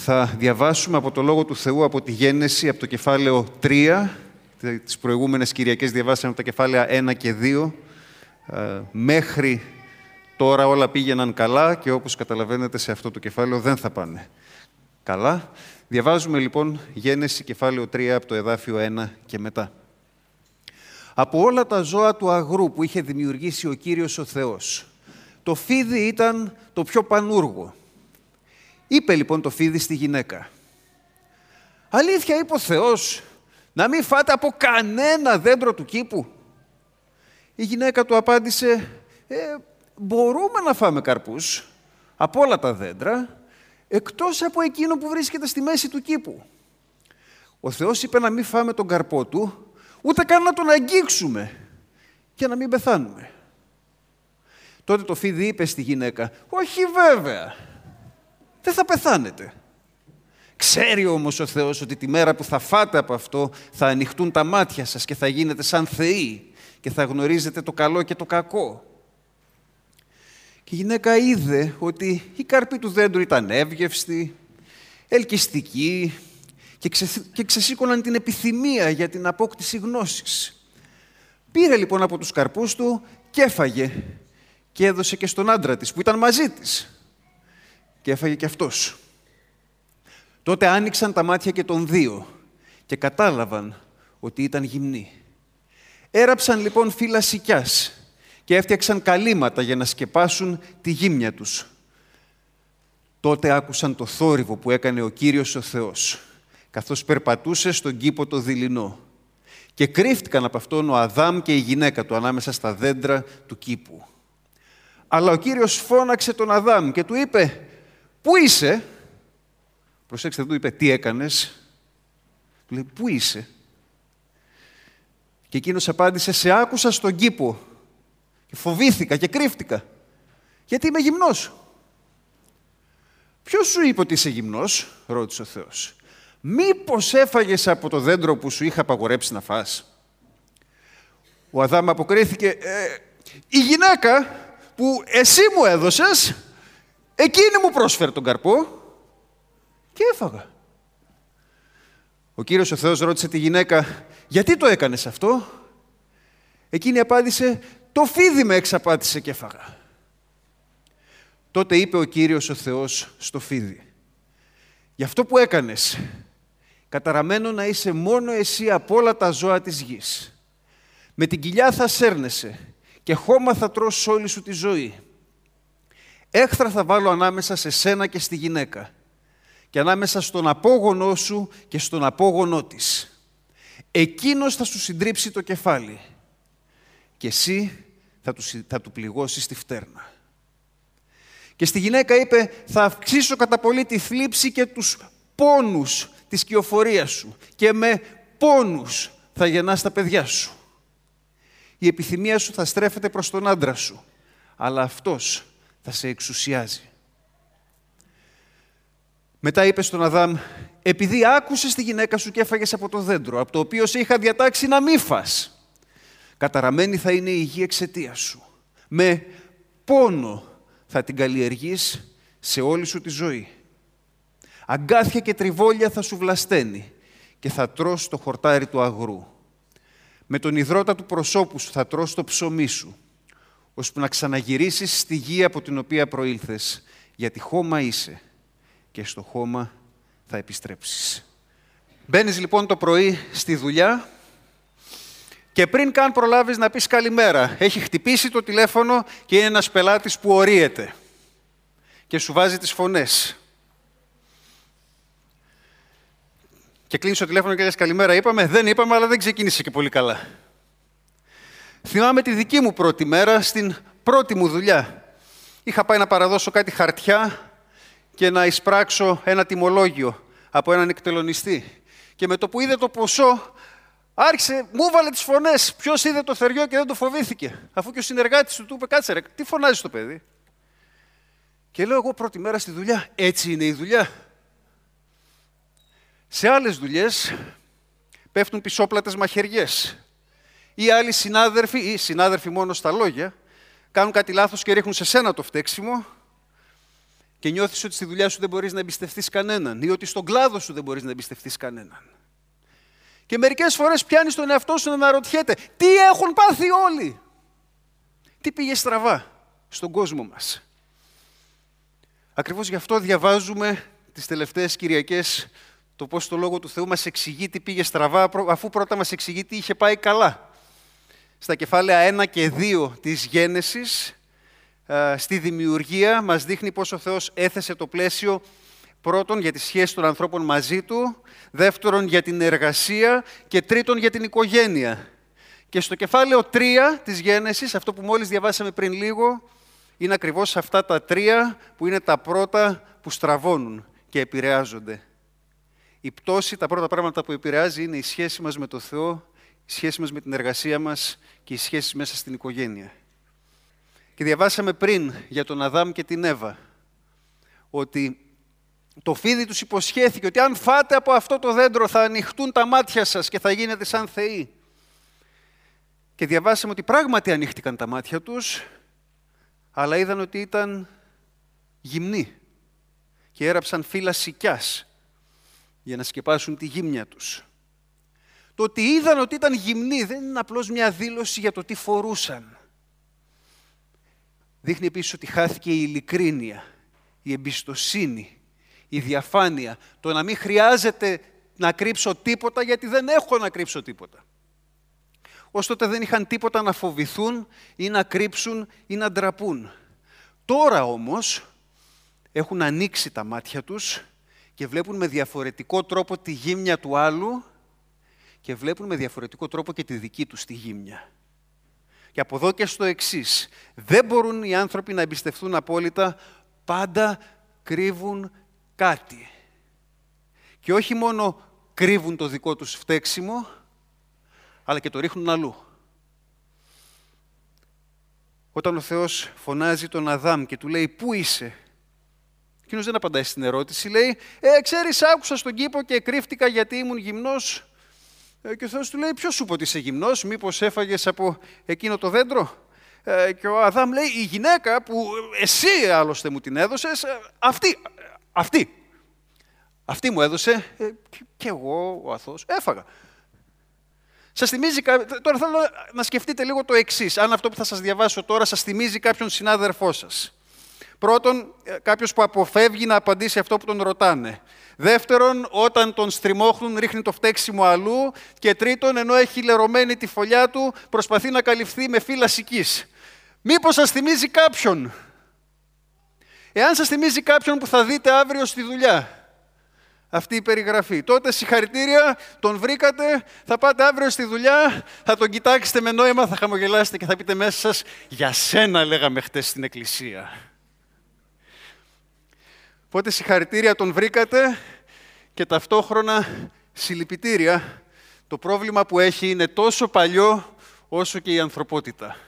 Θα διαβάσουμε από το Λόγο του Θεού από τη Γένεση, από το κεφάλαιο 3. Τις προηγούμενες Κυριακές διαβάσαμε από τα κεφάλαια 1 και 2. Μέχρι τώρα όλα πήγαιναν καλά και όπως καταλαβαίνετε σε αυτό το κεφάλαιο δεν θα πάνε καλά. Διαβάζουμε λοιπόν Γένεση κεφάλαιο 3 από το εδάφιο 1 και μετά. Από όλα τα ζώα του αγρού που είχε δημιουργήσει ο Κύριος ο Θεός, το φίδι ήταν το πιο πανούργο. Είπε λοιπόν το φίδι στη γυναίκα: «Αλήθεια είπε ο Θεός να μην φάτε από κανένα δέντρο του κήπου?» Η γυναίκα του απάντησε: «Μπορούμε να φάμε καρπούς από όλα τα δέντρα, εκτός από εκείνο που βρίσκεται στη μέση του κήπου. Ο Θεός είπε να μην φάμε τον καρπό του, ούτε καν να τον αγγίξουμε και να μην πεθάνουμε». Τότε το φίδι είπε στη γυναίκα: «Όχι βέβαια, δεν θα πεθάνετε. Ξέρει όμως ο Θεός ότι τη μέρα που θα φάτε από αυτό θα ανοιχτούν τα μάτια σας και θα γίνετε σαν θεοί και θα γνωρίζετε το καλό και το κακό». Και η γυναίκα είδε ότι οι καρποί του δέντρου ήταν εύγευστοι, ελκυστικοί και ξεσήκωναν την επιθυμία για την απόκτηση γνώσης. Πήρε λοιπόν από τους καρπούς του και έφαγε και έδωσε και στον άντρα της που ήταν μαζί της. Και έφαγε και αυτός. Τότε άνοιξαν τα μάτια και των δύο και κατάλαβαν ότι ήταν γυμνοί. Έραψαν λοιπόν φύλλα σικιάς και έφτιαξαν καλύματα για να σκεπάσουν τη γύμνια τους. Τότε άκουσαν το θόρυβο που έκανε ο Κύριος ο Θεός, καθώς περπατούσε στον κήπο το δειλινό. Και κρύφτηκαν από αυτόν ο Αδάμ και η γυναίκα του ανάμεσα στα δέντρα του κήπου. Αλλά ο Κύριος φώναξε τον Αδάμ και του είπε: «Πού είσαι?» Προσέξτε, δεν του είπε «Τι έκανες?» Του λέει «Πού είσαι?» Και εκείνος απάντησε: «Σε άκουσα στον κήπο και φοβήθηκα και κρύφτηκα, γιατί είμαι γυμνός». «Ποιος σου είπε ότι είσαι γυμνός?» ρώτησε ο Θεός. «Μήπως έφαγες από το δέντρο που σου είχα απαγορέψει να φας?» Ο Αδάμ αποκρίθηκε: «Η γυναίκα που εσύ μου έδωσες, εκείνη μου πρόσφερε τον καρπό και έφαγα». Ο Κύριος ο Θεός ρώτησε τη γυναίκα: «Γιατί το έκανες αυτό?» Εκείνη απάντησε: «Το φίδι με εξαπάτησε και έφαγα». Τότε είπε ο Κύριος ο Θεός στο φίδι: «Γι' αυτό που έκανες, καταραμένο να είσαι μόνο εσύ από όλα τα ζώα της γης. Με την κοιλιά θα σέρνεσαι και χώμα θα τρως όλη σου τη ζωή. Έχθρα θα βάλω ανάμεσα σε σένα και στη γυναίκα και ανάμεσα στον απόγονό σου και στον απόγονό της. Εκείνος θα σου συντρίψει το κεφάλι και εσύ θα του πληγώσεις τη φτέρνα». Και στη γυναίκα είπε: «Θα αυξήσω κατά πολύ τη θλίψη και τους πόνους της κυοφορίας σου και με πόνους θα γεννάς τα παιδιά σου. Η επιθυμία σου θα στρέφεται προς τον άντρα σου, αλλά αυτός θα σε εξουσιάζει». Μετά είπε στον Αδάμ: «Επειδή άκουσες τη γυναίκα σου και έφαγες από το δέντρο, από το οποίο σε είχα διατάξει να μη φας, καταραμένη θα είναι η γη εξαιτίας σου. Με πόνο θα την καλλιεργείς σε όλη σου τη ζωή. Αγκάθια και τριβόλια θα σου βλασταίνει και θα τρως το χορτάρι του αγρού. Με τον υδρότα του προσώπου σου θα τρως το ψωμί σου, ώσπου να ξαναγυρίσεις στη γη από την οποία προήλθες, γιατί χώμα είσαι και στο χώμα θα επιστρέψεις». Μπαίνεις λοιπόν το πρωί στη δουλειά και πριν καν προλάβεις να πεις καλημέρα, έχει χτυπήσει το τηλέφωνο και είναι ένας πελάτης που ορίεται και σου βάζει τις φωνές. Και κλείνεις το τηλέφωνο και λες καλημέρα, είπαμε, δεν είπαμε, αλλά δεν ξεκίνησε και πολύ καλά. Θυμάμαι τη δική μου πρώτη μέρα, στην πρώτη μου δουλειά. Είχα πάει να παραδώσω κάτι χαρτιά και να εισπράξω ένα τιμολόγιο από έναν εκτελονιστή. Και με το που είδε το ποσό, μου βάλε τις φωνές. Ποιος είδε το θεριό και δεν το φοβήθηκε. Αφού και ο συνεργάτης του είπε: «Κάτσε ρε, τι φωνάζεις το παιδί?» Και λέω εγώ πρώτη μέρα στη δουλειά, έτσι είναι η δουλειά? Σε άλλες δουλειές πέφτουν πισόπλατες μαχαιριές. Ή άλλοι συνάδελφοι, ή συνάδελφοι μόνο στα λόγια, κάνουν κάτι λάθος και ρίχνουν σε σένα το φταίξιμο και νιώθεις ότι στη δουλειά σου δεν μπορείς να εμπιστευτείς κανέναν ή ότι στον κλάδο σου δεν μπορείς να εμπιστευτείς κανέναν. Και μερικές φορές πιάνεις τον εαυτό σου να αναρωτιέται τι έχουν πάθει όλοι. Τι πήγε στραβά στον κόσμο μας. Ακριβώς γι' αυτό διαβάζουμε τις τελευταίες Κυριακές το πώς το Λόγο του Θεού μας εξηγεί τι πήγε στραβά, αφού πρώτα μας εξηγεί τι είχε πάει καλά. Στα κεφάλαια 1 και 2 της Γένεσης, στη δημιουργία, μας δείχνει πώς ο Θεός έθεσε το πλαίσιο πρώτον για τη σχέση των ανθρώπων μαζί Του, δεύτερον για την εργασία και τρίτον για την οικογένεια. Και στο κεφάλαιο 3 της Γένεσης, αυτό που μόλις διαβάσαμε πριν λίγο, είναι ακριβώς αυτά τα τρία που είναι τα πρώτα που στραβώνουν και επηρεάζονται. Η πτώση, τα πρώτα πράγματα που επηρεάζει είναι η σχέση μας με το Θεό, η σχέση μας με την εργασία μας και οι σχέσεις μέσα στην οικογένεια. Και διαβάσαμε πριν για τον Αδάμ και την Εύα, ότι το φίδι τους υποσχέθηκε ότι αν φάτε από αυτό το δέντρο θα ανοιχτούν τα μάτια σας και θα γίνετε σαν θεοί. Και διαβάσαμε ότι πράγματι ανοίχτηκαν τα μάτια τους, αλλά είδαν ότι ήταν γυμνοί και έραψαν φύλλα σικιάς για να σκεπάσουν τη γύμνια τους. Το ότι είδαν ότι ήταν γυμνοί δεν είναι απλώς μια δήλωση για το τι φορούσαν. Δείχνει επίσης ότι χάθηκε η ειλικρίνεια, η εμπιστοσύνη, η διαφάνεια, το να μην χρειάζεται να κρύψω τίποτα γιατί δεν έχω να κρύψω τίποτα. Ως τότε δεν είχαν τίποτα να φοβηθούν ή να κρύψουν ή να ντραπούν. Τώρα όμως έχουν ανοίξει τα μάτια τους και βλέπουν με διαφορετικό τρόπο τη γύμνια του άλλου και βλέπουν με διαφορετικό τρόπο και τη δική τους τη γύμνια. Και από εδώ και στο εξής, δεν μπορούν οι άνθρωποι να εμπιστευτούν απόλυτα, πάντα κρύβουν κάτι. Και όχι μόνο κρύβουν το δικό τους φταίξιμο, αλλά και το ρίχνουν αλλού. Όταν ο Θεός φωνάζει τον Αδάμ και του λέει «Πού είσαι?», εκείνος δεν απαντάει στην ερώτηση, λέει «Ξέρεις, άκουσα στον κήπο και κρύφτηκα γιατί ήμουν γυμνός». Και ο Θεός του λέει «Ποιος σου είπε ότι είσαι γυμνός, μήπως έφαγες από εκείνο το δέντρο?» Και ο Αδάμ λέει «Η γυναίκα που εσύ άλλωστε μου την έδωσες, αυτή μου έδωσε και εγώ ο αθώος έφαγα». Σας θυμίζει, τώρα θέλω να σκεφτείτε λίγο το εξής, αν αυτό που θα σας διαβάσω τώρα σας θυμίζει κάποιον συνάδελφό σας. Πρώτον, κάποιος που αποφεύγει να απαντήσει αυτό που τον ρωτάνε. Δεύτερον, όταν τον στριμώχνουν ρίχνει το φταίξιμο αλλού. Και τρίτον, ενώ έχει λερωμένη τη φωλιά του, προσπαθεί να καλυφθεί με φύλλα σικής. Μήπως σας θυμίζει κάποιον? Εάν σας θυμίζει κάποιον που θα δείτε αύριο στη δουλειά, αυτή η περιγραφή, τότε συγχαρητήρια, τον βρήκατε, θα πάτε αύριο στη δουλειά, θα τον κοιτάξετε με νόημα, θα χαμογελάσετε και θα πείτε μέσα σας «Για σένα λέγαμε χτες στην εκκλησία». Οπότε συγχαρητήρια, τον βρήκατε και ταυτόχρονα συλληπιτήρια. Το πρόβλημα που έχει είναι τόσο παλιό όσο και η ανθρωπότητα.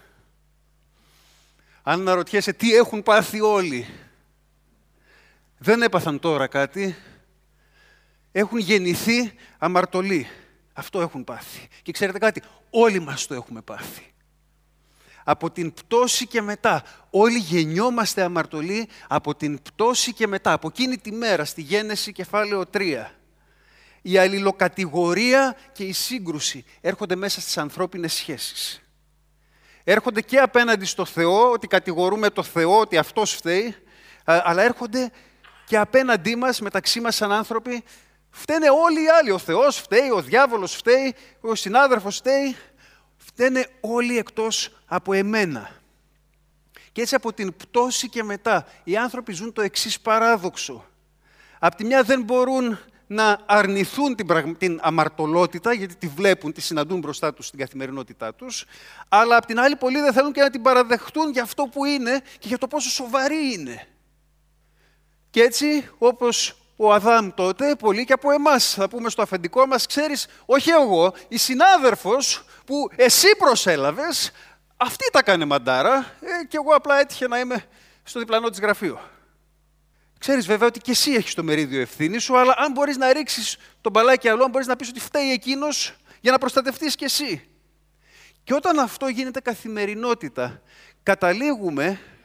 Αν αναρωτιέσαι τι έχουν πάθει όλοι, δεν έπαθαν τώρα κάτι, έχουν γεννηθεί αμαρτωλοί. Αυτό έχουν πάθει. Και ξέρετε κάτι, όλοι μας το έχουμε πάθει. Από την πτώση και μετά, όλοι γεννιόμαστε αμαρτωλοί από την πτώση και μετά, από εκείνη τη μέρα, στη Γένεση κεφάλαιο 3. Η αλληλοκατηγορία και η σύγκρουση έρχονται μέσα στις ανθρώπινες σχέσεις. Έρχονται και απέναντι στο Θεό, ότι κατηγορούμε το Θεό, ότι Αυτός φταίει, αλλά έρχονται και απέναντί μας, μεταξύ μας σαν άνθρωποι, φταίνε όλοι οι άλλοι. Ο Θεός φταίει, ο διάβολος φταίει, ο συνάδελφος φταίει. Φταίνε όλοι εκτός από εμένα. Και έτσι από την πτώση και μετά, οι άνθρωποι ζουν το εξής παράδοξο. Απ' τη μια δεν μπορούν να αρνηθούν την αμαρτωλότητα, γιατί τη βλέπουν, τη συναντούν μπροστά τους στην καθημερινότητά τους, αλλά απ' την άλλη πολλοί δεν θέλουν και να την παραδεχτούν για αυτό που είναι και για το πόσο σοβαρή είναι. Και έτσι, όπως ο Αδάμ τότε, πολλοί και από εμάς, θα πούμε στο αφεντικό μας, ξέρεις, όχι εγώ, η συνάδελφος που εσύ προσέλαβες, αυτή τα κάνει μαντάρα και εγώ απλά έτυχε να είμαι στο διπλανό της γραφείο. Ξέρεις βέβαια ότι και εσύ έχεις το μερίδιο ευθύνη σου, αλλά αν μπορείς να ρίξεις τον μπαλάκι αλλού, αν μπορείς να πεις ότι φταίει εκείνος για να προστατευτείς και εσύ. Και όταν αυτό γίνεται καθημερινότητα, καταλήγουμε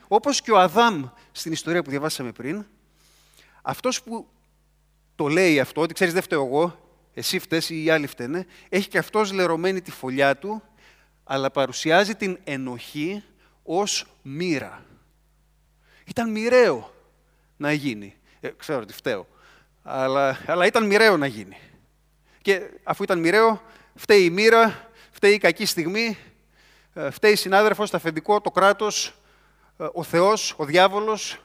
όπως και ο Αδάμ στην ιστορία που διαβάσαμε πριν, αυτός που το λέει αυτό, ότι ξέρεις δεν φταίω εγώ, εσύ φταίς ή οι άλλοι φταίνε, έχει και αυτός λερωμένη τη φωλιά του, αλλά παρουσιάζει την ενοχή ως μοίρα. Ήταν μοιραίο να γίνει. Ξέρω ότι φταίω, αλλά ήταν μοιραίο να γίνει. Και αφού ήταν μοιραίο, φταίει η μοίρα, φταίει η κακή στιγμή, φταίει η συνάδελφος, το αφεντικό, το κράτος, ο Θεός, ο διάβολος.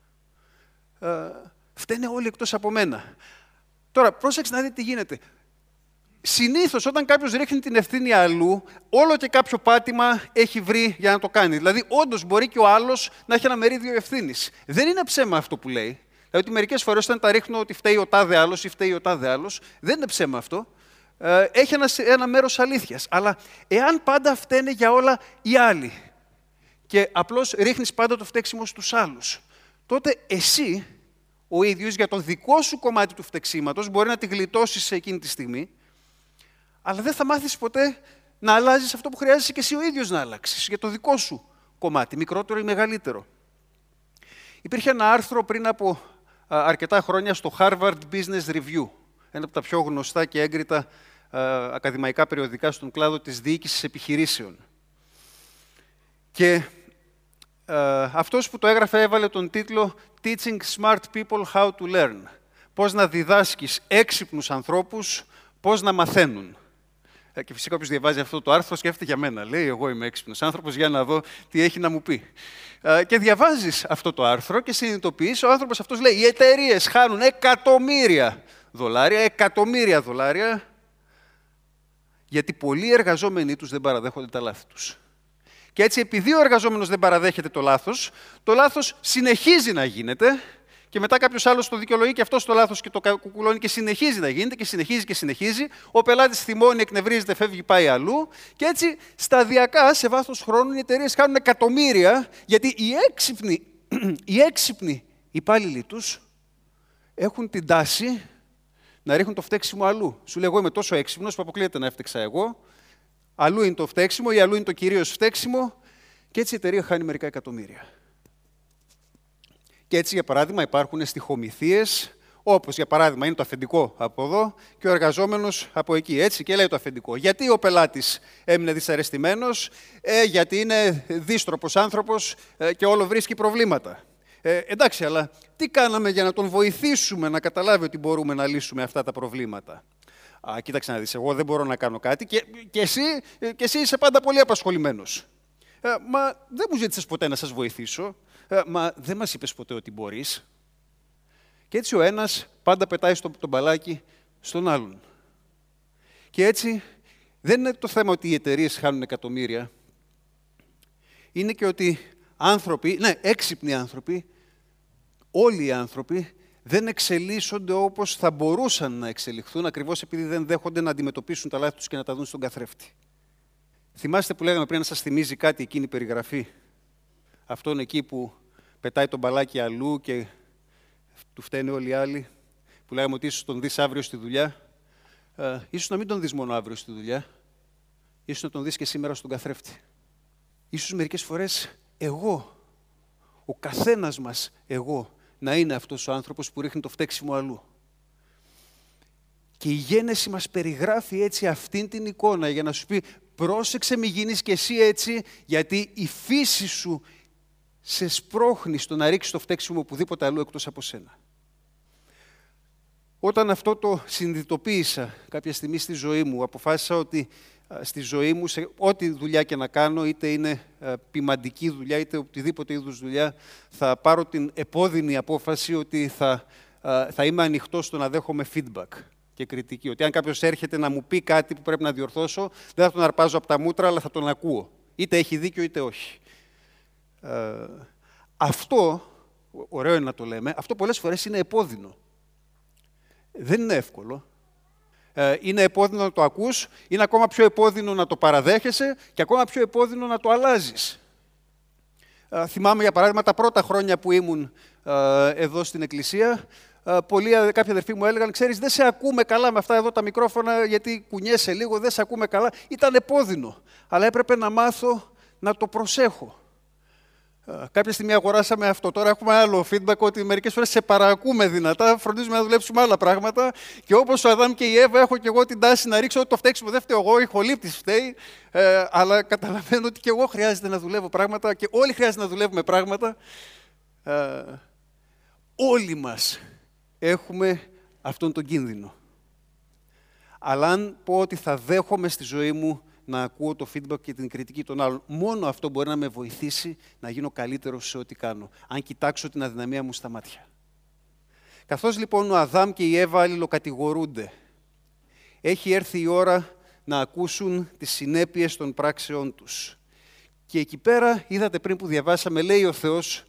Φταίνε όλοι εκτός από μένα. Τώρα, πρόσεξε να δείτε τι γίνεται. Συνήθως, όταν κάποιος ρίχνει την ευθύνη αλλού, όλο και κάποιο πάτημα έχει βρει για να το κάνει. Δηλαδή, όντως μπορεί και ο άλλος να έχει ένα μερίδιο ευθύνης. Δεν είναι ψέμα αυτό που λέει. Δηλαδή, ότι μερικές φορές όταν τα ρίχνω ότι φταίει ο τάδε άλλος ή φταίει ο τάδε άλλος, δεν είναι ψέμα αυτό. Έχει ένα μέρος αλήθειας. Αλλά εάν πάντα φταίνε για όλα οι άλλοι και απλώς ρίχνεις πάντα το φταίξιμο στους άλλους, τότε εσύ ο ίδιος για το δικό σου κομμάτι του φταίξηματος μπορεί να τη γλιτώσεις σε εκείνη τη στιγμή, αλλά δεν θα μάθεις ποτέ να αλλάζεις αυτό που χρειάζεσαι και εσύ ο ίδιος να αλλάξεις για το δικό σου κομμάτι, μικρότερο ή μεγαλύτερο. Υπήρχε ένα άρθρο πριν από αρκετά χρόνια στο Harvard Business Review, ένα από τα πιο γνωστά και έγκριτα ακαδημαϊκά περιοδικά στον κλάδο της διοίκησης επιχειρήσεων. Και αυτός που το έγραφε έβαλε τον τίτλο «Teaching smart people how to learn». Πώς να διδάσκεις έξυπνους ανθρώπους, πώς να μαθαίνουν. Και φυσικά όποιος διαβάζει αυτό το άρθρο σκέφτεται για μένα. Λέει, εγώ είμαι έξυπνος άνθρωπος, για να δω τι έχει να μου πει. Και διαβάζεις αυτό το άρθρο και συνειδητοποιείς, ο άνθρωπος αυτός λέει, οι εταιρείες χάνουν εκατομμύρια δολάρια, γιατί πολλοί εργαζόμενοι τους δεν παραδέχονται τα λάθη τους. Και έτσι, επειδή ο εργαζόμενος δεν παραδέχεται το λάθος συνεχίζει να γίνεται και μετά κάποιος άλλος το δικαιολογεί και αυτός το λάθος και το κουκουλώνει και συνεχίζει να γίνεται και συνεχίζει. Ο πελάτης θυμώνει, εκνευρίζεται, φεύγει, πάει αλλού και έτσι σταδιακά, σε βάθος χρόνου, οι εταιρείες χάνουν εκατομμύρια γιατί οι έξυπνοι υπάλληλοι τους έχουν την τάση να ρίχνουν το φταίξιμο αλλού. Σου λέει, εγώ είμαι τόσο έξυπνος που αποκλείεται να έφτεξα εγώ. Αλλού είναι το φταίξιμο ή αλλού είναι το κυρίως φταίξιμο και έτσι η εταιρεία χάνει μερικά εκατομμύρια. Και έτσι, για παράδειγμα, υπάρχουν στιχομυθίες, όπως για παράδειγμα είναι το αφεντικό από εδώ και ο εργαζόμενος από εκεί. Έτσι και λέει το αφεντικό. Γιατί ο πελάτης έμεινε δυσαρεστημένος, γιατί είναι δύστροπος άνθρωπος και όλο βρίσκει προβλήματα. Εντάξει, αλλά τι κάναμε για να τον βοηθήσουμε να καταλάβει ότι μπορούμε να λύσουμε αυτά τα προβλήματα. Κοίταξε να δεις, εγώ δεν μπορώ να κάνω κάτι και εσύ είσαι πάντα πολύ απασχολημένος. Μα δεν μου ζήτησες ποτέ να σας βοηθήσω. Μα δεν μας είπες ποτέ ότι μπορείς. Και έτσι ο ένας πάντα πετάει το μπαλάκι στον άλλον. Και έτσι δεν είναι το θέμα ότι οι εταιρείες χάνουν εκατομμύρια. Είναι και ότι έξυπνοι άνθρωποι, όλοι οι άνθρωποι, δεν εξελίσσονται όπως θα μπορούσαν να εξελιχθούν, ακριβώς επειδή δεν δέχονται να αντιμετωπίσουν τα λάθη τους και να τα δουν στον καθρέφτη. Θυμάστε που λέγαμε πριν, να σας θυμίζει κάτι εκείνη η περιγραφή. Αυτόν εκεί που πετάει τον μπαλάκι αλλού και του φταίνε όλοι οι άλλοι, που λέγαμε ότι ίσως τον δεις αύριο στη δουλειά. Ίσως να μην τον δεις μόνο αύριο στη δουλειά, ίσως να τον δεις και σήμερα στον καθρέφτη. Ίσως μερικές φορές ο καθένας μας να είναι αυτός ο άνθρωπος που ρίχνει το φταίξιμο αλλού. Και η γένεση μας περιγράφει έτσι αυτήν την εικόνα για να σου πει πρόσεξε μη γίνεις και εσύ έτσι, γιατί η φύση σου σε σπρώχνει στο να ρίξεις το φταίξιμο οπουδήποτε αλλού εκτός από σένα. Όταν αυτό το συνειδητοποίησα κάποια στιγμή στη ζωή μου, αποφάσισα ότι στη ζωή μου, σε ό,τι δουλειά και να κάνω, είτε είναι ποιμαντική δουλειά, είτε οτιδήποτε είδους δουλειά, θα πάρω την επώδυνη απόφαση ότι θα είμαι ανοιχτός στο να δέχομαι feedback και κριτική. Ότι αν κάποιος έρχεται να μου πει κάτι που πρέπει να διορθώσω, δεν θα τον αρπάζω από τα μούτρα, αλλά θα τον ακούω. Είτε έχει δίκιο, είτε όχι. Αυτό, ωραίο είναι να το λέμε, αυτό πολλές φορές είναι επώδυνο. Δεν είναι εύκολο. Είναι επώδυνο να το ακούς, είναι ακόμα πιο επώδυνο να το παραδέχεσαι και ακόμα πιο επώδυνο να το αλλάζεις. Θυμάμαι, για παράδειγμα, τα πρώτα χρόνια που ήμουν εδώ στην εκκλησία, κάποιοι αδερφοί μου έλεγαν, ξέρεις, δεν σε ακούμε καλά με αυτά εδώ τα μικρόφωνα, γιατί κουνιέσαι λίγο, δεν σε ακούμε καλά. Ήταν επώδυνο, αλλά έπρεπε να μάθω να το προσέχω. Κάποια στιγμή αγοράσαμε αυτό. Τώρα έχουμε άλλο feedback ότι μερικές φορές σε παρακούμε δυνατά, φροντίζουμε να δουλέψουμε άλλα πράγματα. Και όπως ο Αδάμ και η Εύα, έχω και εγώ την τάση να ρίξω ότι το φταίξιμο δεν φταίω εγώ, η χολύπτης φταίει. Αλλά καταλαβαίνω ότι και εγώ χρειάζεται να δουλεύω πράγματα και όλοι χρειάζεται να δουλεύουμε πράγματα. Όλοι μας έχουμε αυτόν τον κίνδυνο. Αλλά αν πω ότι θα δέχομαι στη ζωή μου να ακούω το feedback και την κριτική των άλλων, μόνο αυτό μπορεί να με βοηθήσει να γίνω καλύτερος σε ό,τι κάνω, αν κοιτάξω την αδυναμία μου στα μάτια. Καθώς λοιπόν ο Αδάμ και η Εύα αλληλοκατηγορούνται, έχει έρθει η ώρα να ακούσουν τις συνέπειες των πράξεών τους. Και εκεί πέρα, είδατε πριν που διαβάσαμε, λέει ο Θεός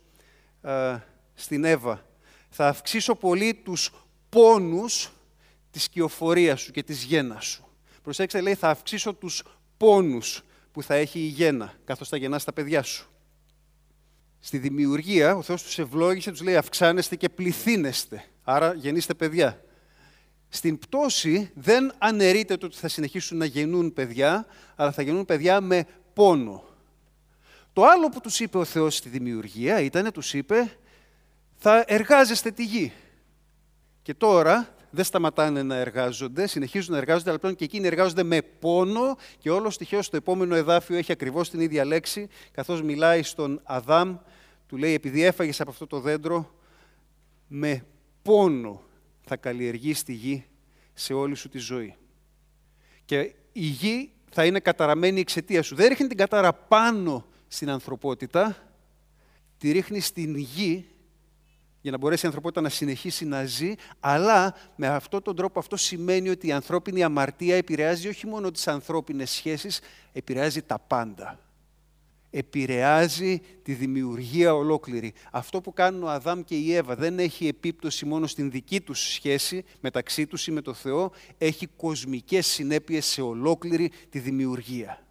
στην Εύα, θα αυξήσω πολύ τους πόνους της κυοφορίας σου και της γέννας σου. Προσέξτε, λέει, θα αυξήσω τους πόνους που θα έχει η γέννα, καθώς θα γεννάς τα παιδιά σου. Στη δημιουργία, ο Θεός τους ευλόγησε, τους λέει αυξάνεστε και πληθύνεστε, άρα γεννήστε παιδιά. Στην πτώση δεν αναιρείται το ότι θα συνεχίσουν να γεννούν παιδιά, αλλά θα γεννούν παιδιά με πόνο. Το άλλο που τους είπε ο Θεός στη δημιουργία ήταν, τους είπε, θα εργάζεστε τη γη. Και τώρα δεν σταματάνε να εργάζονται, συνεχίζουν να εργάζονται, αλλά πλέον και εκείνοι εργάζονται με πόνο και όλο στοιχείο στο επόμενο εδάφιο έχει ακριβώς την ίδια λέξη, καθώς μιλάει στον Αδάμ, του λέει, επειδή έφαγες από αυτό το δέντρο, με πόνο θα καλλιεργείς τη γη σε όλη σου τη ζωή. Και η γη θα είναι καταραμένη εξαιτία σου. Δεν ρίχνει την κατάρα πάνω στην ανθρωπότητα, τη ρίχνει στην γη, για να μπορέσει η ανθρωπότητα να συνεχίσει να ζει, αλλά με αυτόν τον τρόπο αυτό σημαίνει ότι η ανθρώπινη αμαρτία επηρεάζει όχι μόνο τις ανθρώπινες σχέσεις, επηρεάζει τα πάντα. Επηρεάζει τη δημιουργία ολόκληρη. Αυτό που κάνουν ο Αδάμ και η Εύα δεν έχει επίπτωση μόνο στην δική τους σχέση μεταξύ τους ή με το Θεό, έχει κοσμικές συνέπειες σε ολόκληρη τη δημιουργία.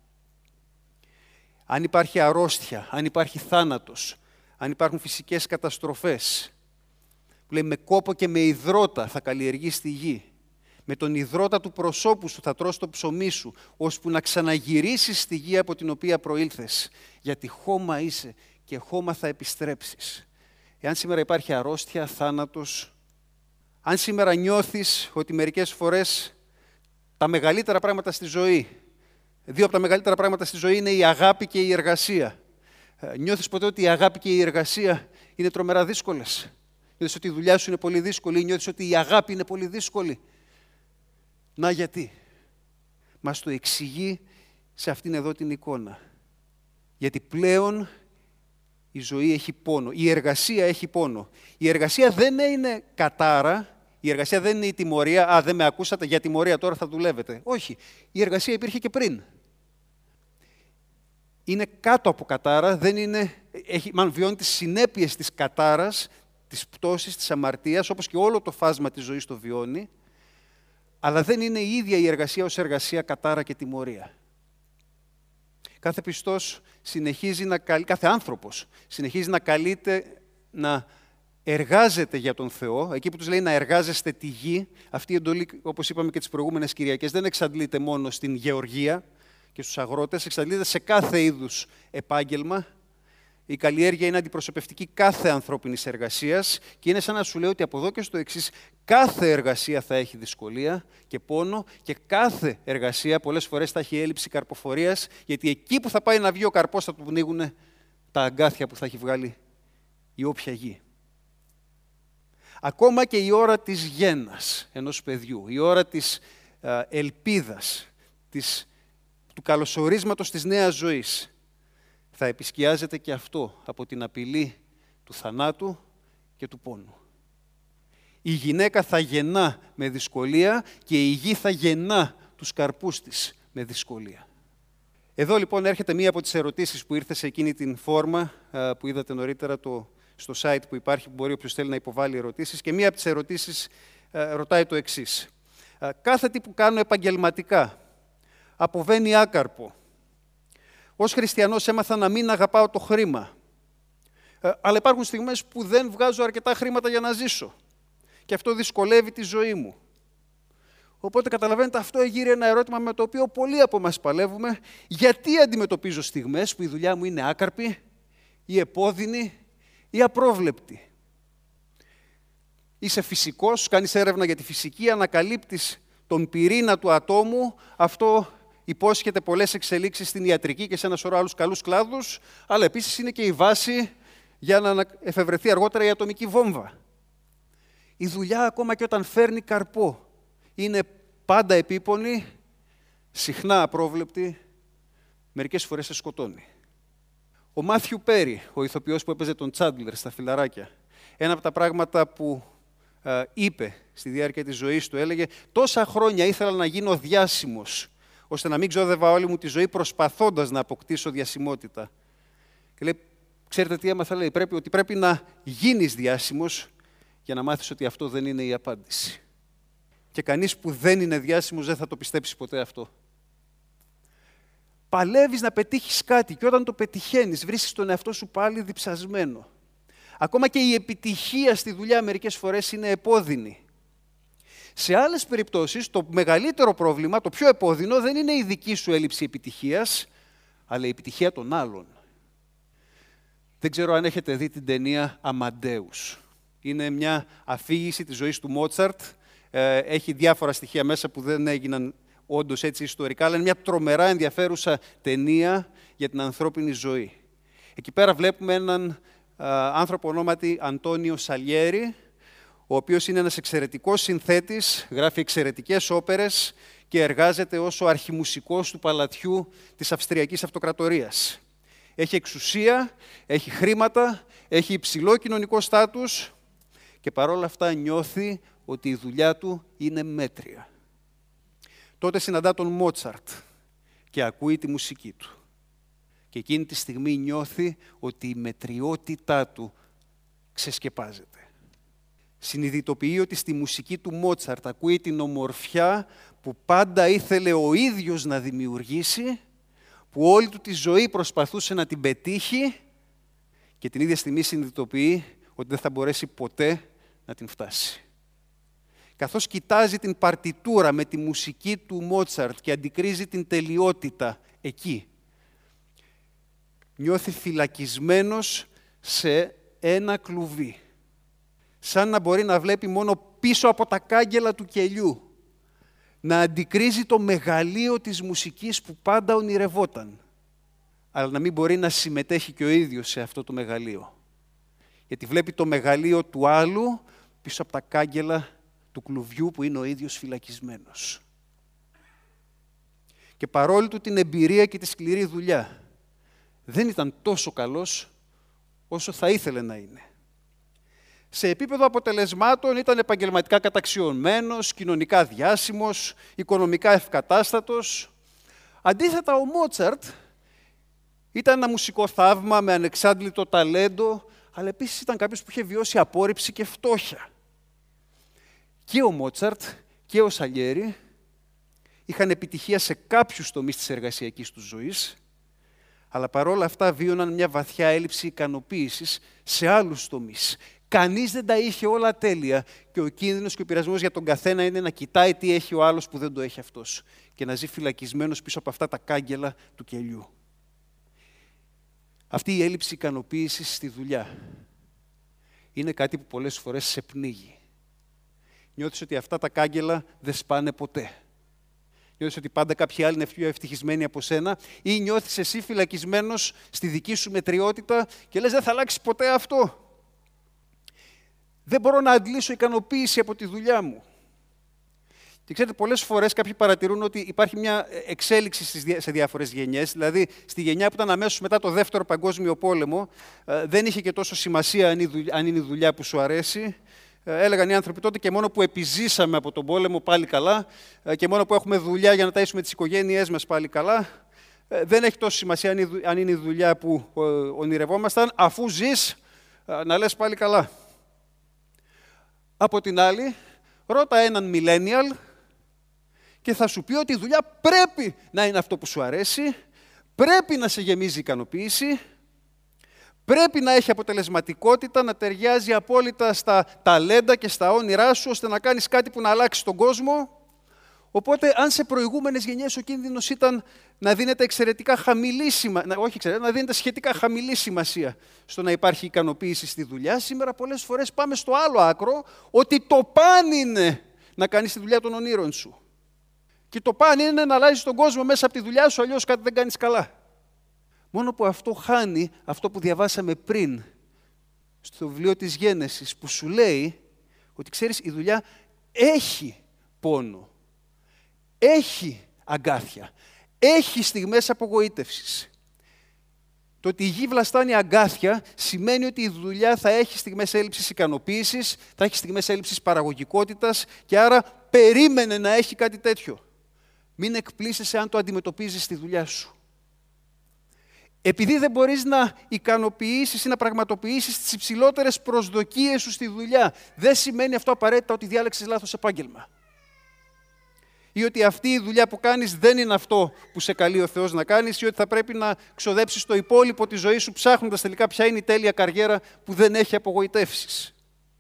Αν υπάρχει αρρώστια, αν υπάρχει θάνατος, αν υπάρχουν φυσικές καταστροφές, που λέει με κόπο και με υδρότα θα καλλιεργείς τη γη. Με τον υδρότα του προσώπου σου θα τρως το ψωμί σου, ώσπου να ξαναγυρίσεις στη γη από την οποία προήλθες. Γιατί χώμα είσαι και χώμα θα επιστρέψεις. Εάν σήμερα υπάρχει αρρώστια, θάνατος, αν σήμερα νιώθεις ότι μερικές φορές τα μεγαλύτερα πράγματα στη ζωή, δύο από τα μεγαλύτερα πράγματα στη ζωή είναι η αγάπη και η εργασία. Νιώθεις ποτέ ότι η αγάπη και η εργασία είναι τρομερά δύσκολες? Νιώθεις ότι η δουλειά σου είναι πολύ δύσκολη, νιώθεις ότι η αγάπη είναι πολύ δύσκολη? Να γιατί. Μας το εξηγεί σε αυτήν εδώ την εικόνα. Γιατί πλέον η ζωή έχει πόνο, η εργασία έχει πόνο. Η εργασία δεν είναι κατάρα, η εργασία δεν είναι η τιμωρία. Α, δεν με ακούσατε, για τιμωρία τώρα θα δουλεύετε. Όχι, η εργασία υπήρχε και πριν. Είναι κάτω από κατάρα, βιώνει τις συνέπειες της κατάρας, της πτώσης, της αμαρτίας, όπως και όλο το φάσμα της ζωής το βιώνει, αλλά δεν είναι η ίδια η εργασία ως εργασία, κατάρα και τιμωρία. Κάθε πιστός κάθε άνθρωπος συνεχίζει να καλείται να εργάζεται για τον Θεό, εκεί που τους λέει να εργάζεστε τη γη. Αυτή η εντολή, όπως είπαμε και τις προηγούμενες Κυριακές, δεν εξαντλείται μόνο στην γεωργία και στους αγρότες, εξαντλείται σε κάθε είδους επάγγελμα. Η καλλιέργεια είναι αντιπροσωπευτική κάθε ανθρώπινης εργασίας και είναι σαν να σου λέει ότι από εδώ και στο εξής, κάθε εργασία θα έχει δυσκολία και πόνο και κάθε εργασία πολλές φορές θα έχει έλλειψη καρποφορίας, γιατί εκεί που θα πάει να βγει ο καρπός θα του πνίγουν τα αγκάθια που θα έχει βγάλει η όποια γη. Ακόμα και η ώρα της γέννας ενός παιδιού, η ώρα της ελπίδας, του καλωσορίσματος της νέας ζωής, θα επισκιάζεται και αυτό από την απειλή του θανάτου και του πόνου. Η γυναίκα θα γεννά με δυσκολία και η γη θα γεννά τους καρπούς της με δυσκολία. Εδώ λοιπόν έρχεται μία από τις ερωτήσεις που ήρθε σε εκείνη την φόρμα που είδατε νωρίτερα στο site που υπάρχει, που μπορεί όποιος θέλει να υποβάλει ερωτήσεις, και μία από τις ερωτήσεις ρωτάει το εξής. Κάθε τι που κάνω επαγγελματικά αποβαίνει άκαρπο. Ως χριστιανός έμαθα να μην αγαπάω το χρήμα. Αλλά υπάρχουν στιγμές που δεν βγάζω αρκετά χρήματα για να ζήσω. Και αυτό δυσκολεύει τη ζωή μου. Οπότε καταλαβαίνετε, αυτό εγείρει ένα ερώτημα με το οποίο πολλοί από εμάς παλεύουμε. Γιατί αντιμετωπίζω στιγμές που η δουλειά μου είναι άκαρπη ή επώδυνη ή απρόβλεπτη. Είσαι φυσικός, κάνεις έρευνα για τη φυσική, ανακαλύπτεις τον πυρήνα του ατόμου, αυτό υπόσχεται πολλές εξελίξεις στην ιατρική και σε ένα σωρό άλλους καλούς κλάδους, αλλά επίσης είναι και η βάση για να εφευρεθεί αργότερα η ατομική βόμβα. Η δουλειά, ακόμα και όταν φέρνει καρπό, είναι πάντα επίπονη, συχνά απρόβλεπτη, μερικές φορές σε σκοτώνει. Ο Μάθιου Πέρι, ο ηθοποιός που έπαιζε τον Τσάντλερ στα Φιλαράκια, ένα από τα πράγματα που είπε στη διάρκεια της ζωής του, έλεγε «Τόσα χρόνια ήθελα να γίνω διάσημος, ώστε να μην ξόδευα όλη μου τη ζωή προσπαθώντας να αποκτήσω διασημότητα». Και λέει, ξέρετε τι έμαθα, λέει, ότι πρέπει να γίνεις διάσημος για να μάθεις ότι αυτό δεν είναι η απάντηση. Και κανείς που δεν είναι διάσημος δεν θα το πιστέψει ποτέ αυτό. Παλεύεις να πετύχεις κάτι και όταν το πετυχαίνεις βρίσκεις τον εαυτό σου πάλι διψασμένο. Ακόμα και η επιτυχία στη δουλειά μερικές φορές είναι επώδυνη. Σε άλλες περιπτώσεις το μεγαλύτερο πρόβλημα, το πιο επώδυνο, δεν είναι η δική σου έλλειψη επιτυχίας, αλλά η επιτυχία των άλλων. Δεν ξέρω αν έχετε δει την ταινία Αμαντέους. Είναι μια αφήγηση της ζωής του Μότσαρτ. Έχει διάφορα στοιχεία μέσα που δεν έγιναν όντως έτσι ιστορικά, αλλά είναι μια τρομερά ενδιαφέρουσα ταινία για την ανθρώπινη ζωή. Εκεί πέρα βλέπουμε έναν άνθρωπο ονόματι Αντώνιο Σαλιέρι, ο οποίος είναι ένας εξαιρετικός συνθέτης, γράφει εξαιρετικές όπερες και εργάζεται ως ο αρχιμουσικός του παλατιού της Αυστριακής Αυτοκρατορίας. Έχει εξουσία, έχει χρήματα, έχει υψηλό κοινωνικό στάτους και παρόλα αυτά νιώθει ότι η δουλειά του είναι μέτρια. Τότε συναντά τον Μότσαρτ και ακούει τη μουσική του. Και εκείνη τη στιγμή νιώθει ότι η μετριότητά του ξεσκεπάζεται. Συνειδητοποιεί ότι στη μουσική του Μότσαρτ ακούει την ομορφιά που πάντα ήθελε ο ίδιος να δημιουργήσει, που όλη του τη ζωή προσπαθούσε να την πετύχει και την ίδια στιγμή συνειδητοποιεί ότι δεν θα μπορέσει ποτέ να την φτάσει. Καθώς κοιτάζει την παρτιτούρα με τη μουσική του Μότσαρτ και αντικρίζει την τελειότητα εκεί, νιώθει φυλακισμένος σε ένα κλουβί. Σαν να μπορεί να βλέπει μόνο πίσω από τα κάγκελα του κελιού. Να αντικρίζει το μεγαλείο της μουσικής που πάντα ονειρευόταν. Αλλά να μην μπορεί να συμμετέχει και ο ίδιος σε αυτό το μεγαλείο. Γιατί βλέπει το μεγαλείο του άλλου πίσω από τα κάγκελα του κλουβιού που είναι ο ίδιος φυλακισμένος. Και παρόλη του την εμπειρία και τη σκληρή δουλειά, δεν ήταν τόσο καλός όσο θα ήθελε να είναι. Σε επίπεδο αποτελεσμάτων ήταν επαγγελματικά καταξιωμένος, κοινωνικά διάσημος, οικονομικά ευκατάστατος. Αντίθετα, ο Μότσαρτ ήταν ένα μουσικό θαύμα με ανεξάντλητο ταλέντο, αλλά επίσης ήταν κάποιος που είχε βιώσει απόρριψη και φτώχεια. Και ο Μότσαρτ και ο Σαλιέρι είχαν επιτυχία σε κάποιους τομείς της εργασιακής τους ζωής, αλλά παρόλα αυτά βίωναν μια βαθιά έλλειψη ικανοποίησης σε άλλους τομείς. Κανείς δεν τα είχε όλα τέλεια και ο κίνδυνος και ο πειρασμός για τον καθένα είναι να κοιτάει τι έχει ο άλλος που δεν το έχει αυτός και να ζει φυλακισμένος πίσω από αυτά τα κάγκελα του κελιού. Αυτή η έλλειψη ικανοποίησης στη δουλειά είναι κάτι που πολλές φορές σε πνίγει. Νιώθεις ότι αυτά τα κάγκελα δεν σπάνε ποτέ. Νιώθεις ότι πάντα κάποιοι άλλοι είναι πιο ευτυχισμένοι από σένα ή νιώθεις εσύ φυλακισμένος στη δική σου μετριότητα και λες δεν θα αλλάξει ποτέ αυτό. Δεν μπορώ να αντλήσω ικανοποίηση από τη δουλειά μου. Και ξέρετε, πολλές φορές κάποιοι παρατηρούν ότι υπάρχει μια εξέλιξη σε διάφορες γενιές. Δηλαδή, στη γενιά που ήταν αμέσως μετά το Δεύτερο Παγκόσμιο Πόλεμο, δεν είχε και τόσο σημασία αν είναι η δουλειά που σου αρέσει. Έλεγαν οι άνθρωποι τότε και μόνο που επιζήσαμε από τον πόλεμο πάλι καλά και μόνο που έχουμε δουλειά για να ταΐσουμε τις οικογένειές μας πάλι καλά. Δεν έχει τόσο σημασία αν είναι η δουλειά που ονειρευόμασταν, αφού ζεις να λες πάλι καλά. Από την άλλη, ρώτα έναν millennial και θα σου πει ότι η δουλειά πρέπει να είναι αυτό που σου αρέσει, πρέπει να σε γεμίζει ικανοποίηση, πρέπει να έχει αποτελεσματικότητα, να ταιριάζει απόλυτα στα ταλέντα και στα όνειρά σου, ώστε να κάνεις κάτι που να αλλάξει τον κόσμο. Οπότε, αν σε προηγούμενες γενιές ο κίνδυνος ήταν να δίνεται να δίνεται σχετικά χαμηλή σημασία στο να υπάρχει ικανοποίηση στη δουλειά, σήμερα πολλές φορές πάμε στο άλλο άκρο, ότι το παν είναι να κάνεις τη δουλειά των ονείρων σου. Και το παν είναι να αλλάζεις τον κόσμο μέσα από τη δουλειά σου, αλλιώς κάτι δεν κάνεις καλά. Μόνο που αυτό χάνει αυτό που διαβάσαμε πριν, στο βιβλίο της Γένεσης, που σου λέει ότι ξέρεις, η δουλειά έχει πόνο, έχει αγκάθια, έχει στιγμές απογοήτευσης. Το ότι η γη βλαστάνει αγκάθια σημαίνει ότι η δουλειά θα έχει στιγμές έλλειψης ικανοποίησης, θα έχει στιγμές έλλειψης παραγωγικότητας και άρα περίμενε να έχει κάτι τέτοιο. Μην εκπλήσεσαι αν το αντιμετωπίζεις στη δουλειά σου. Επειδή δεν μπορείς να ικανοποιήσεις ή να πραγματοποιήσεις τις υψηλότερες προσδοκίες σου στη δουλειά, δεν σημαίνει αυτό απαραίτητα ότι διάλεξες λάθος επάγγελμα. Ή ότι αυτή η δουλειά που κάνεις δεν είναι αυτό που σε καλεί ο Θεός να κάνεις, ή ότι θα πρέπει να ξοδέψεις το υπόλοιπο της ζωής σου ψάχνοντας τελικά ποια είναι η τέλεια καριέρα που δεν έχει απογοητεύσεις.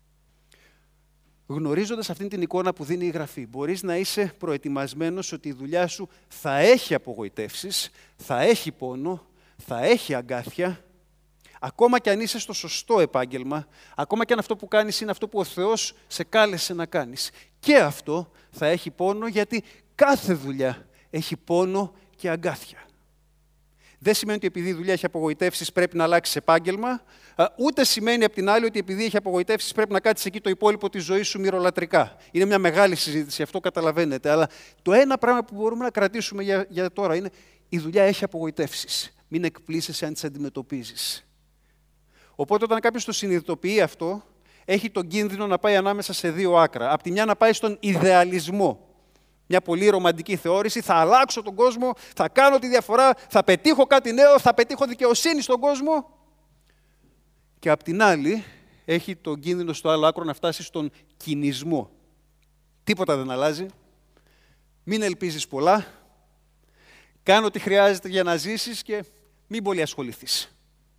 Γνωρίζοντας αυτήν την εικόνα που δίνει η Γραφή, μπορείς να είσαι προετοιμασμένος ότι η δουλειά σου θα έχει απογοητεύσεις, θα έχει πόνο, θα έχει αγκάθια, ακόμα και αν είσαι στο σωστό επάγγελμα, ακόμα και αν αυτό που κάνεις είναι αυτό που ο Θεός σε κάλεσε να κάνεις. Και αυτό θα έχει πόνο, γιατί κάθε δουλειά έχει πόνο και αγκάθια. Δεν σημαίνει ότι επειδή η δουλειά έχει απογοητεύσεις πρέπει να αλλάξεις επάγγελμα, ούτε σημαίνει απ' την άλλη ότι επειδή έχει απογοητεύσεις πρέπει να κάτσεις εκεί το υπόλοιπο της ζωής σου μυρολατρικά. Είναι μια μεγάλη συζήτηση, αυτό καταλαβαίνετε. Αλλά το ένα πράγμα που μπορούμε να κρατήσουμε για τώρα είναι η δουλειά έχει απογοητεύσεις. Μην εκπλήσεσαι αν τις αντιμετωπίζεις. Οπότε όταν κάποιος το συνειδητοποιεί αυτό, έχει τον κίνδυνο να πάει ανάμεσα σε δύο άκρα. Απ' τη μια να πάει στον ιδεαλισμό. Μια πολύ ρομαντική θεώρηση, θα αλλάξω τον κόσμο, θα κάνω τη διαφορά, θα πετύχω κάτι νέο, θα πετύχω δικαιοσύνη στον κόσμο. Και απ' την άλλη, έχει τον κίνδυνο στο άλλο άκρο να φτάσει στον κινησμό. Τίποτα δεν αλλάζει. Μην ελπίζεις πολλά. Κάνε ό,τι χρειάζεται για να ζήσεις και μην πολύ ασχοληθείς.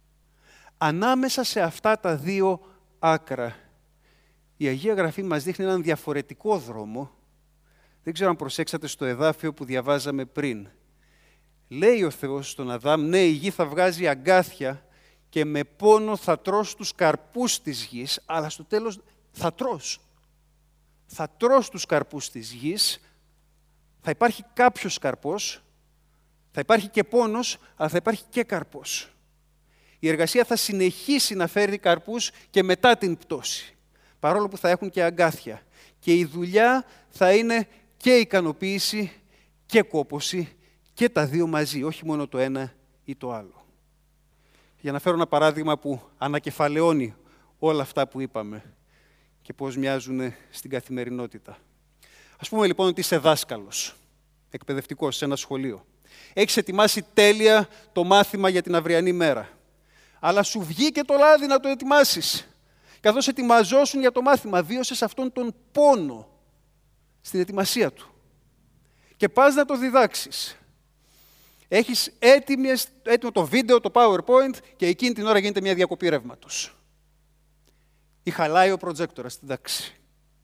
Ανάμεσα σε αυτά τα δύο άκρα, η Αγία Γραφή μας δείχνει έναν διαφορετικό δρόμο. Δεν ξέρω αν προσέξατε στο εδάφιο που διαβάζαμε πριν. Λέει ο Θεός στον Αδάμ, ναι, η γη θα βγάζει αγκάθια και με πόνο θα τρως τους καρπούς της γης, αλλά στο τέλος θα τρως. Θα τρως τους καρπούς της γης, θα υπάρχει κάποιος καρπός, θα υπάρχει και πόνος, αλλά θα υπάρχει και καρπός. Η εργασία θα συνεχίσει να φέρει καρπούς και μετά την πτώση, παρόλο που θα έχουν και αγκάθια. Και η δουλειά θα είναι και ικανοποίηση και κόπωση και τα δύο μαζί, όχι μόνο το ένα ή το άλλο. Για να φέρω ένα παράδειγμα που ανακεφαλαιώνει όλα αυτά που είπαμε και πώς μοιάζουν στην καθημερινότητα. Ας πούμε λοιπόν ότι είσαι δάσκαλος, εκπαιδευτικός σε ένα σχολείο. Έχεις ετοιμάσει τέλεια το μάθημα για την αυριανή μέρα. Αλλά σου βγήκε το λάδι να το ετοιμάσεις. Καθώς ετοιμαζόσουν για το μάθημα, βίωσες αυτόν τον πόνο στην ετοιμασία του. Και πας να το διδάξεις. Έχεις έτοιμο το βίντεο, το PowerPoint και εκείνη την ώρα γίνεται μια διακοπή ρεύματος. Ή χαλάει ο προτζέκτορας στην τάξη.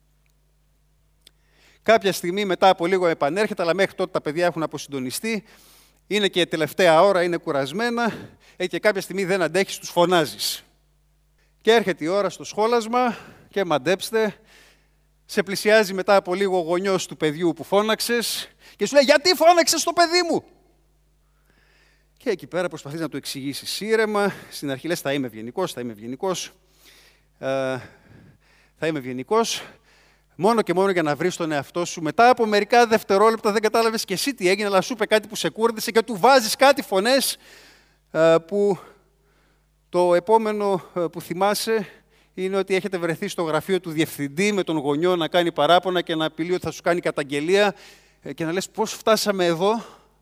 Κάποια στιγμή μετά από λίγο επανέρχεται, αλλά μέχρι τότε τα παιδιά έχουν αποσυντονιστεί. Είναι και η τελευταία ώρα, είναι κουρασμένα και κάποια στιγμή δεν αντέχεις, τους φωνάζεις. Και έρχεται η ώρα στο σχόλασμα και μαντέψτε, σε πλησιάζει μετά από λίγο ο γονιός του παιδιού που φώναξες και σου λέει «Γιατί φώναξες το παιδί μου?» Και εκεί πέρα προσπαθείς να του εξηγήσεις ήρεμα. Στην αρχή λες «Θα είμαι ευγενικός, θα είμαι ευγενικός, θα είμαι ευγενικός». Μόνο και μόνο για να βρεις τον εαυτό σου. Μετά από μερικά δευτερόλεπτα δεν κατάλαβες και εσύ τι έγινε, αλλά σου είπε κάτι που σε κούρδισε και του βάζεις κάτι φωνές που το επόμενο που θυμάσαι είναι ότι έχετε βρεθεί στο γραφείο του διευθυντή με τον γονιό να κάνει παράπονα και να απειλεί ότι θα σου κάνει καταγγελία και να λες πώς φτάσαμε εδώ.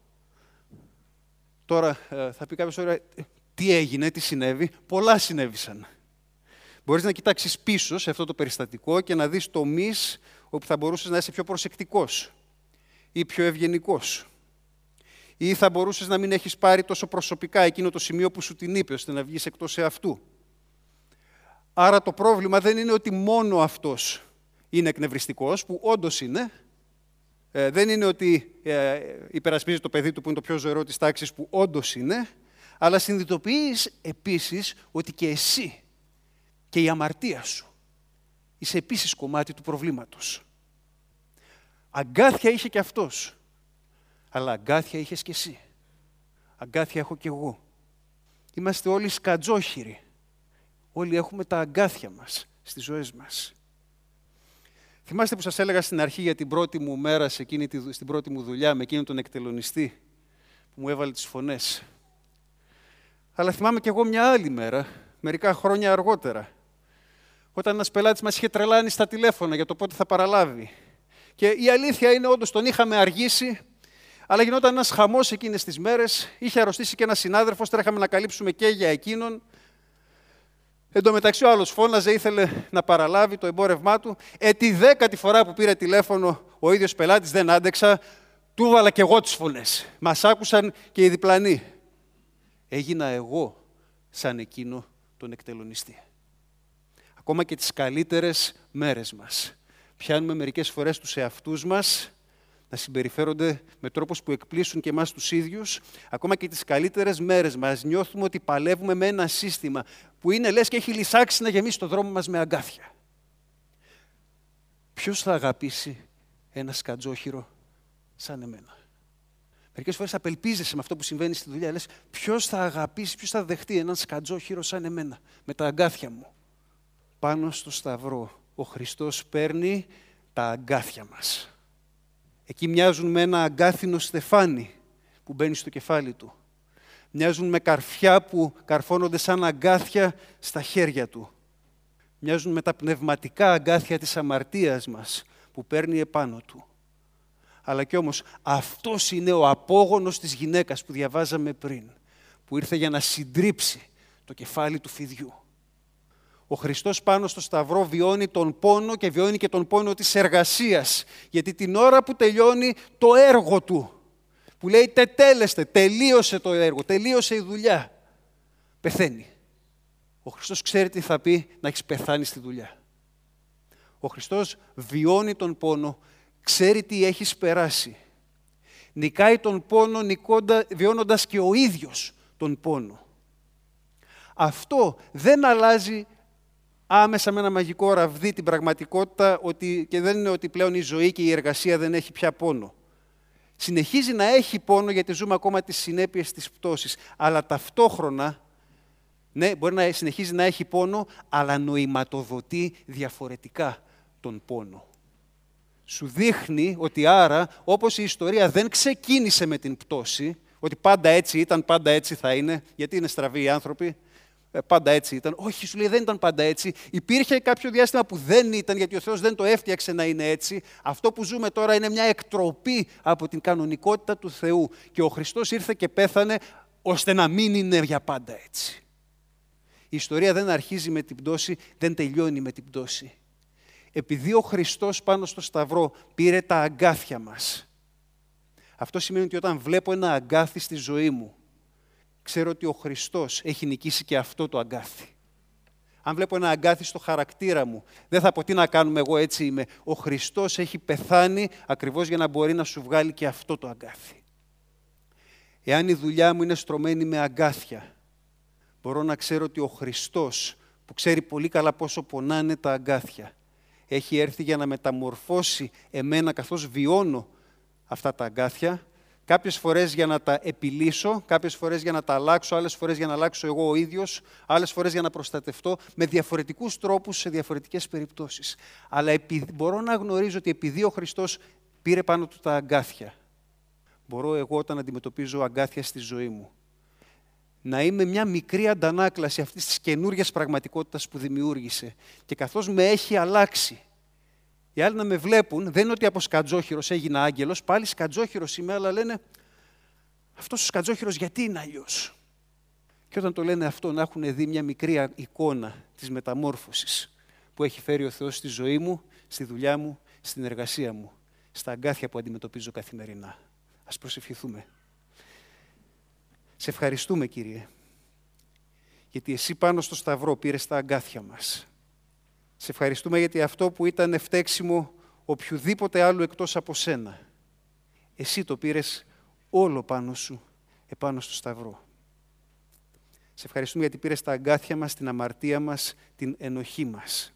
Τώρα θα πει κάποιος ωραία, τι έγινε, τι συνέβη. Πολλά συνέβησαν. Μπορείς να κοιτάξεις πίσω σε αυτό το περιστατικό και να δεις τομείς όπου θα μπορούσες να είσαι πιο προσεκτικός ή πιο ευγενικός. Ή θα μπορούσες να μην έχεις πάρει τόσο προσωπικά εκείνο το σημείο που σου την είπε, ώστε να βγεις εκτός εαυτού. Άρα το πρόβλημα δεν είναι ότι μόνο αυτός είναι εκνευριστικός, που όντως είναι, Δεν είναι ότι υπερασπίζει το παιδί του που είναι το πιο ζωηρό της τάξης, που όντως είναι, αλλά συνειδητοποιείς επίσης ότι και εσύ και η αμαρτία σου είσαι επίσης κομμάτι του προβλήματος. Αγκάθια είχε και αυτός, αλλά αγκάθια είχες και εσύ. Αγκάθια έχω και εγώ. Είμαστε όλοι σκατζόχυροι. Όλοι έχουμε τα αγκάθια μας στις ζωές μας. Θυμάστε που σας έλεγα στην αρχή για την πρώτη μου μέρα στην πρώτη μου δουλειά με εκείνον τον εκτελονιστή που μου έβαλε τις φωνές. Αλλά θυμάμαι κι εγώ μια άλλη μέρα, μερικά χρόνια αργότερα, όταν ένας πελάτης μας είχε τρελάνει στα τηλέφωνα για το πότε θα παραλάβει. Και η αλήθεια είναι, όντως τον είχαμε αργήσει, αλλά γινόταν ένας χαμός εκείνες τις μέρες. Είχε αρρωστήσει και ένας συνάδελφος, τρέχαμε να καλύψουμε και για εκείνον. Εν τω μεταξύ ο άλλος φώναζε, ήθελε να παραλάβει το εμπόρευμά του. Τη 10η φορά που πήρε τηλέφωνο ο ίδιος πελάτης, δεν άντεξα, του βάλα και εγώ τις φωνές. Μας άκουσαν και οι διπλανοί. Έγινα εγώ σαν εκείνο τον εκτελονιστή. Ακόμα και τις καλύτερες μέρες μας πιάνουμε μερικές φορές τους εαυτούς μας να συμπεριφέρονται με τρόπους που εκπλήσουν και εμάς τους ίδιους. Ακόμα και τις καλύτερες μέρες μας νιώθουμε ότι παλεύουμε με ένα σύστημα που είναι λες και έχει λυσάξει να γεμίσει το δρόμο μας με αγκάθια. Ποιος θα αγαπήσει ένα σκατζόχυρο σαν εμένα? Μερικές φορές απελπίζεσαι με αυτό που συμβαίνει στη δουλειά. Λες, ποιος θα αγαπήσει, ποιος θα δεχτεί έναν σκατζόχυρο σαν εμένα, με τα αγκάθια μου? Πάνω στο Σταυρό ο Χριστός παίρνει τα αγκάθια μας. Εκεί μοιάζουν με ένα αγκάθινο στεφάνι που μπαίνει στο κεφάλι του. Μοιάζουν με καρφιά που καρφώνονται σαν αγκάθια στα χέρια του. Μοιάζουν με τα πνευματικά αγκάθια της αμαρτίας μας που παίρνει επάνω του. Αλλά κι όμως αυτός είναι ο απόγονος της γυναίκας που διαβάζαμε πριν, που ήρθε για να συντρίψει το κεφάλι του φιδιού. Ο Χριστός πάνω στο Σταυρό βιώνει τον πόνο και βιώνει και τον πόνο της εργασίας. Γιατί την ώρα που τελειώνει το έργο του, που λέει τετέλεστε, τελείωσε το έργο, τελείωσε η δουλειά, πεθαίνει. Ο Χριστός ξέρει τι θα πει να έχεις πεθάνει στη δουλειά. Ο Χριστός βιώνει τον πόνο, ξέρει τι έχεις περάσει. Νικάει τον πόνο βιώνοντας και ο ίδιος τον πόνο. Αυτό δεν αλλάζει άμεσα με ένα μαγικό ραβδί την πραγματικότητα και δεν είναι ότι πλέον η ζωή και η εργασία δεν έχει πια πόνο. Συνεχίζει να έχει πόνο γιατί ζούμε ακόμα τις συνέπειες της πτώσης. Αλλά ταυτόχρονα, ναι, μπορεί να συνεχίζει να έχει πόνο, αλλά νοηματοδοτεί διαφορετικά τον πόνο. Σου δείχνει ότι άρα, όπως η ιστορία δεν ξεκίνησε με την πτώση, ότι πάντα έτσι ήταν, πάντα έτσι θα είναι, γιατί είναι στραβοί οι άνθρωποι, πάντα έτσι ήταν. Όχι, σου λέει, δεν ήταν πάντα έτσι. Υπήρχε κάποιο διάστημα που δεν ήταν, γιατί ο Θεός δεν το έφτιαξε να είναι έτσι. Αυτό που ζούμε τώρα είναι μια εκτροπή από την κανονικότητα του Θεού. Και ο Χριστός ήρθε και πέθανε ώστε να μην είναι για πάντα έτσι. Η ιστορία δεν αρχίζει με την πτώση, δεν τελειώνει με την πτώση. Επειδή ο Χριστός πάνω στο Σταυρό πήρε τα αγκάθια μας. Αυτό σημαίνει ότι όταν βλέπω ένα αγκάθι στη ζωή μου, ξέρω ότι ο Χριστός έχει νικήσει και αυτό το αγκάθι. Αν βλέπω ένα αγκάθι στο χαρακτήρα μου, δεν θα πω τι να κάνουμε, εγώ έτσι είμαι. Ο Χριστός έχει πεθάνει ακριβώς για να μπορεί να σου βγάλει και αυτό το αγκάθι. Εάν η δουλειά μου είναι στρωμένη με αγκάθια, μπορώ να ξέρω ότι ο Χριστός, που ξέρει πολύ καλά πόσο πονάνε τα αγκάθια, έχει έρθει για να μεταμορφώσει εμένα καθώς βιώνω αυτά τα αγκάθια, κάποιες φορές για να τα επιλύσω, κάποιες φορές για να τα αλλάξω, άλλες φορές για να αλλάξω εγώ ο ίδιος, άλλες φορές για να προστατευτώ, με διαφορετικούς τρόπους σε διαφορετικές περιπτώσεις. Αλλά μπορώ να γνωρίζω ότι επειδή ο Χριστός πήρε πάνω του τα αγκάθια, μπορώ εγώ όταν αντιμετωπίζω αγκάθια στη ζωή μου, να είμαι μια μικρή αντανάκλαση αυτής της καινούργιας πραγματικότητας που δημιούργησε. Και καθώς με έχει αλλάξει, οι άλλοι να με βλέπουν, δεν είναι ότι από σκατζόχυρος έγινα άγγελος, πάλι σκατζόχυρος είμαι, αλλά λένε αυτός ο σκατζόχυρος γιατί είναι αλλιώς? Και όταν το λένε αυτό, να έχουν δει μια μικρή εικόνα της μεταμόρφωσης που έχει φέρει ο Θεός στη ζωή μου, στη δουλειά μου, στην εργασία μου, στα αγκάθια που αντιμετωπίζω καθημερινά. Ας προσευχηθούμε. Σε ευχαριστούμε, Κύριε, γιατί Εσύ πάνω στο Σταυρό πήρες τα αγκάθια μας. Σε ευχαριστούμε γιατί αυτό που ήταν φταίξιμο οποιουδήποτε άλλου εκτός από Σένα, Εσύ το πήρες όλο πάνω σου, επάνω στο σταυρό. Σε ευχαριστούμε γιατί πήρες τα αγκάθια μας, την αμαρτία μας, την ενοχή μας.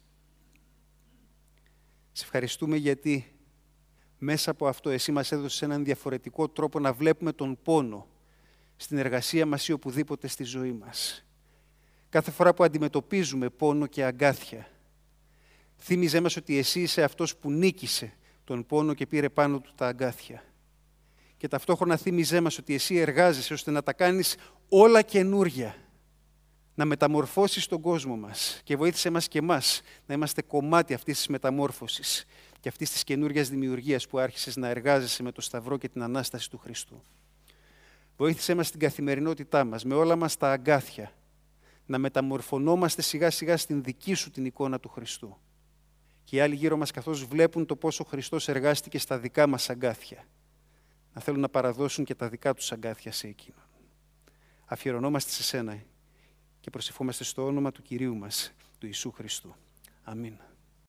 Σε ευχαριστούμε γιατί μέσα από αυτό εσύ μας έδωσες έναν διαφορετικό τρόπο να βλέπουμε τον πόνο στην εργασία μας ή οπουδήποτε στη ζωή μας. Κάθε φορά που αντιμετωπίζουμε πόνο και αγκάθια, θύμιζέ μας ότι εσύ είσαι αυτός που νίκησε τον πόνο και πήρε πάνω του τα αγκάθια. Και ταυτόχρονα θύμιζέ μας ότι εσύ εργάζεσαι ώστε να τα κάνεις όλα καινούρια, να μεταμορφώσεις τον κόσμο μας και βοήθησέ μας και εμάς να είμαστε κομμάτι αυτής της μεταμόρφωσης και αυτής της καινούριας δημιουργίας που άρχισες να εργάζεσαι με το Σταυρό και την Ανάσταση του Χριστού. Βοήθησέ μας στην καθημερινότητά μας, με όλα μας τα αγκάθια, να μεταμορφωνόμαστε σιγά σιγά στην δική σου την εικόνα του Χριστού. Και οι άλλοι γύρω μας καθώς βλέπουν το πόσο ο Χριστός εργάστηκε στα δικά μας αγκάθια, να θέλουν να παραδώσουν και τα δικά τους αγκάθια σε Εκείνον. Αφιερωνόμαστε σε σένα και προσευχόμαστε στο όνομα του Κυρίου μας, του Ιησού Χριστού. Αμήν.